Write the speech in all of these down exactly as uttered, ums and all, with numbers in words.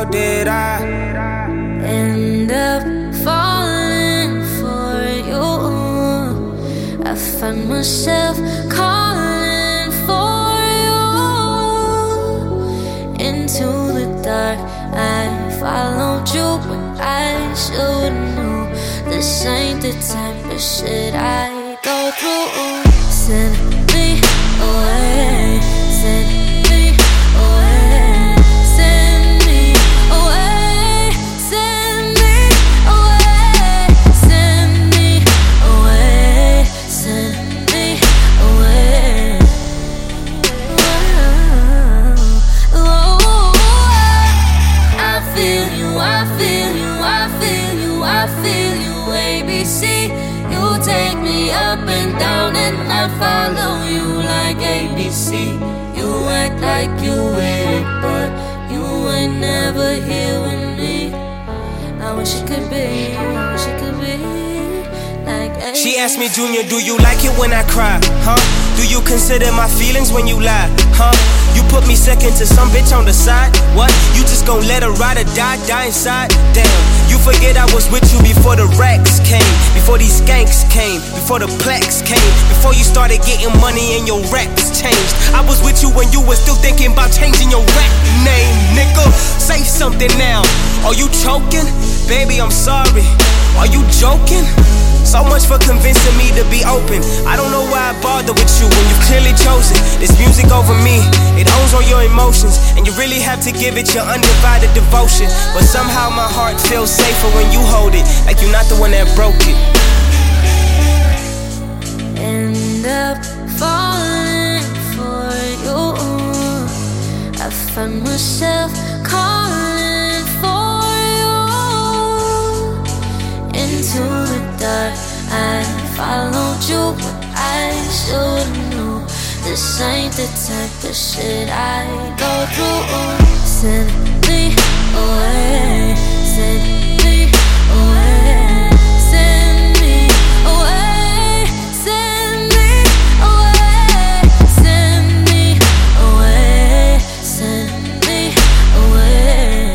how did I end up falling for you? I find myself calling for you. Into the dark, I followed you when I should know this ain't the type of shit I go through. Send me away, send me away, send me away, send me away, send me away, send me away. Oh, oh, I feel you, I feel you, I feel you, I feel you. A B C, you take me up and down and I follow you like A B C. You act like you with it, but you ain't never here with me. I wish it could be, I wish it could be like A B C. She asked me, Junior, do you like it when I cry, huh? Do you consider my feelings when you lie, huh? You put me second to some bitch on the side, what? You just gon' let her ride or die, die inside? Damn, you forget I was with you before the racks came, before these skanks came, before the plaques came, before you started getting money and your raps changed. I was with you when you were still thinking about changing your rap name, nigga. Say something now. Are you choking? Baby, I'm sorry. Are you joking? So much for convincing me to be open. I don't know why I bother with you when you've clearly chosen this music over me. It owns all your emotions, and you really have to give it your undivided devotion. But somehow my heart feels safer when you hold it, like you're not the one that broke it. End up falling for you. I find myself calling for you. Into the dark, I followed you, but I should know this ain't the type of shit I go through. Send me away, send me away, send me away, send me away, send me away, send me away.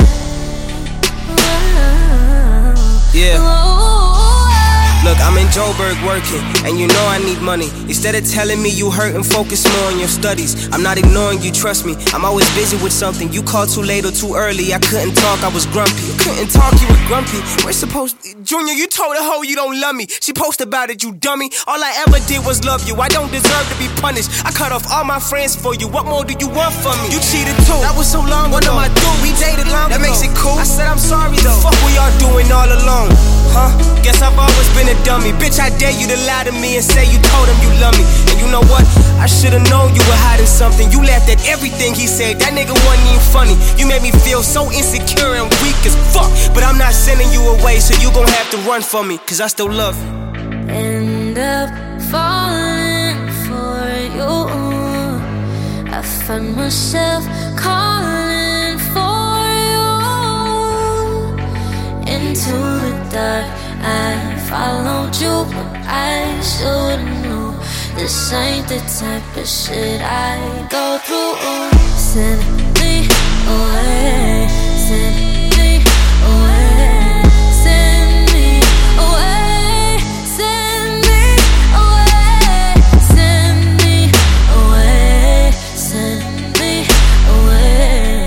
Yeah. Look, I'm in Joburg working, and you know I need money. Instead of telling me you hurt and focus more on your studies, I'm not ignoring you, trust me. I'm always busy with something. You called too late or too early. I couldn't talk, I was grumpy. You couldn't talk, you were grumpy. We're supposed Junior, you told a hoe you don't love me. She posted about it, you dummy. All I ever did was love you. I don't deserve to be punished. I cut off all my friends for you. What more do you want from me? You cheated too. That was so long ago. What am I doing? We dated long ago. That makes it cool. I said I'm sorry though. Fuck what y'all doing all alone, huh? Guess I've always been a dummy. Bitch, I dare you to lie to me and say you told him you love me. And you know what? I should've known you were hiding something. You laughed at everything he said. That nigga wasn't even funny. You made me feel so insecure and weak as fuck. But I'm not sending you away, so you gon' have to run from me, cause I still love you. End up falling for you. I find myself calling for you. Into the dark, I followed you, but I should know this ain't the type of shit I go through. Send me away, send me away, send me away, send me away, send me away, send me away.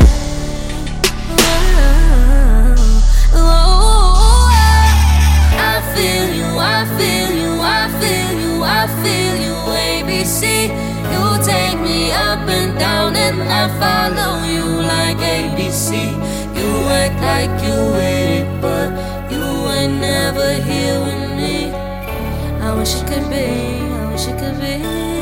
Oh, oh, I feel you, I feel you, I feel you, I feel you. A B C, you take me up and down and I follow you like A B C. You act like you with it, but you ain't never here with me. I wish it could be, I wish it could be